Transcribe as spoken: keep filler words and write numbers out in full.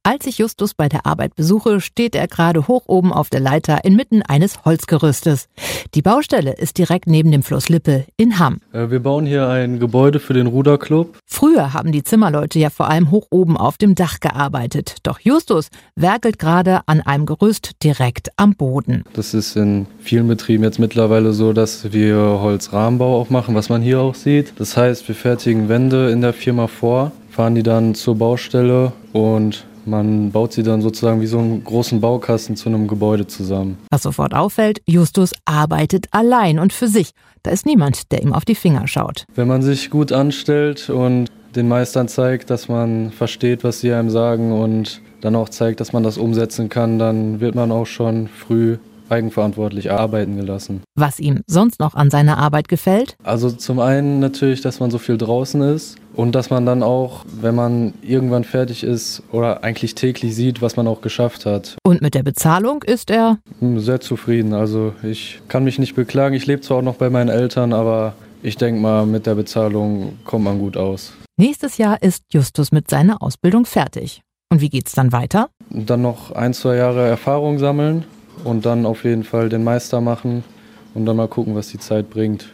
Als ich Justus bei der Arbeit besuche, steht er gerade hoch oben auf der Leiter inmitten eines Holzgerüstes. Die Baustelle ist direkt neben dem Fluss Lippe in Hamm. Wir bauen hier ein Gebäude für den Ruderclub. Früher haben die Zimmerleute ja vor allem hoch oben auf dem Dach gearbeitet. Doch Justus werkelt gerade an einem Gerüst direkt am Boden. Das ist in vielen Betrieben jetzt mittlerweile so, dass wir Holzrahmenbau auch machen, was man hier auch sieht. Das heißt, wir fertigen Wände in der Firma vor, fahren die dann zur Baustelle und man baut sie dann sozusagen wie so einen großen Baukasten zu einem Gebäude zusammen. Was sofort auffällt, Justus arbeitet allein und für sich. Da ist niemand, der ihm auf die Finger schaut. Wenn man sich gut anstellt und den Meistern zeigt, dass man versteht, was sie einem sagen und dann auch zeigt, dass man das umsetzen kann, dann wird man auch schon früh eigenverantwortlich arbeiten gelassen. Was ihm sonst noch an seiner Arbeit gefällt? Also zum einen natürlich, dass man so viel draußen ist und dass man dann auch, wenn man irgendwann fertig ist oder eigentlich täglich sieht, was man auch geschafft hat. Und mit der Bezahlung ist er? Sehr zufrieden. Also ich kann mich nicht beklagen. Ich lebe zwar auch noch bei meinen Eltern, aber ich denke mal, mit der Bezahlung kommt man gut aus. Nächstes Jahr ist Justus mit seiner Ausbildung fertig. Und wie geht's dann weiter? Dann noch ein, zwei Jahre Erfahrung sammeln und dann auf jeden Fall den Meister machen und dann mal gucken, was die Zeit bringt.